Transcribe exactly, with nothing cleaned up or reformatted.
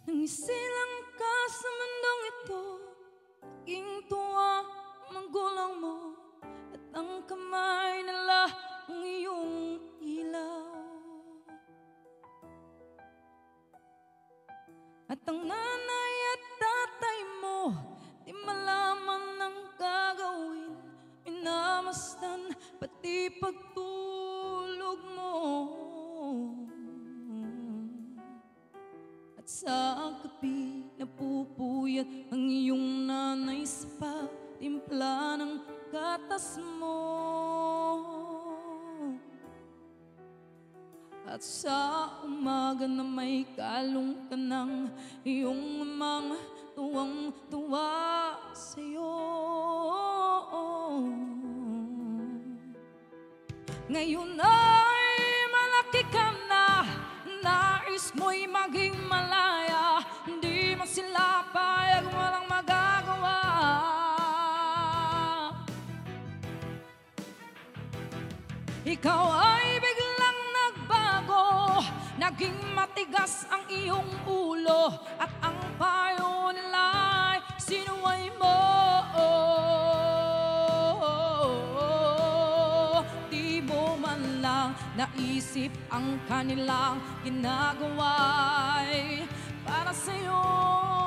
Nang isilang ka sa mundong ito, naging tuwa magulang mo, at ang kamay nila ang iyong ilaw. At ang nanay at tatay mo, di malaman ng gagawin, minamasdan pati pagtulog mo. At sa gabi napupuyat ang iyong nanay sa pagtimpla ng gatas mo. At sa umaga na may kalong ka ng iyong amang tuwang-tuwa sa'yo. Ngayon ay malaki ka na, nais mo'y maging malaya, hindi mo sila payag, walang magagawa. Ikaw ay biglang nagbago, naging matigas ang iyong ulo, at ang payo nila'y sinuway mo. Di mo man lang naisip ang kanilang ginagawa'y para sa'yo.